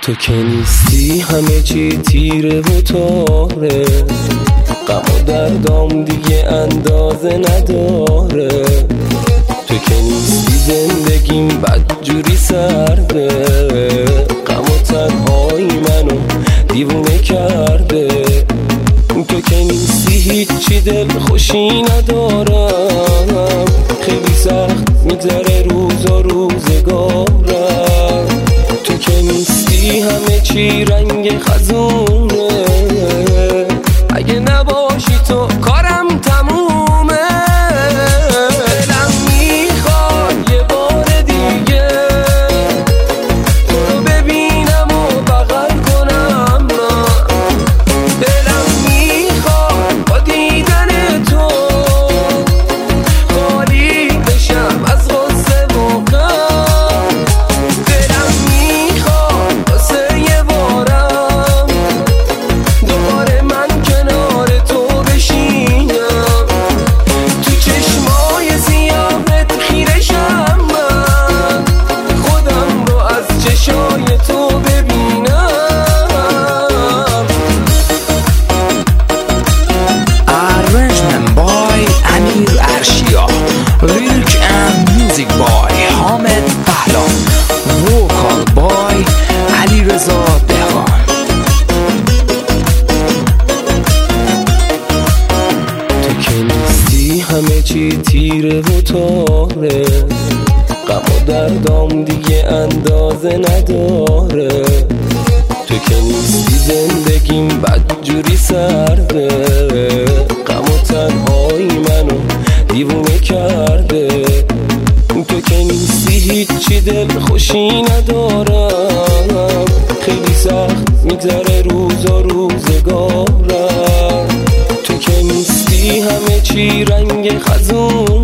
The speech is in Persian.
تو که نیستی همه چی تیره و تاره، غم و دردام دیگه اندازه نداره. تو که نیستی زندگیم بدجوری سرده، غم و تنهایی منو دیوونه کرده. تو که نیستی هیچی دل خوشی ندارم، خیلی سخت میگذره روز و روزگارم. تو که نیستی همه چی رنگ خزونه، اگه نباشی تو کارم تمومه. دلم میخواد یه بار دیگه تو رو ببینم و بغل کنم. دلم میخواد با دیدن تو خالی بشم از غصه و غم. دلم میخواد واسه یه بارم دوباره من کنار تو بشینم، تو چشمای سیاهت خیره شم، من خودم رو از چشای تو ببینم. Arrangement by Amir Arshia, lyric and music by Hamed Pahlan, vocal by Ali Reza Dehqan. تو که نیستی همه چی تیره و تاره، غم و دردام دیگه اندازه نداره. تو که نیستی زندگیم بدجوری سرده، غم و تنهایی منو دیوونه کرده. تو که نیستی هیچی دل خوشی ندارم، خیلی سخت میگذره روز و روزگارم. تو که نیستی همه چی رنگ خزون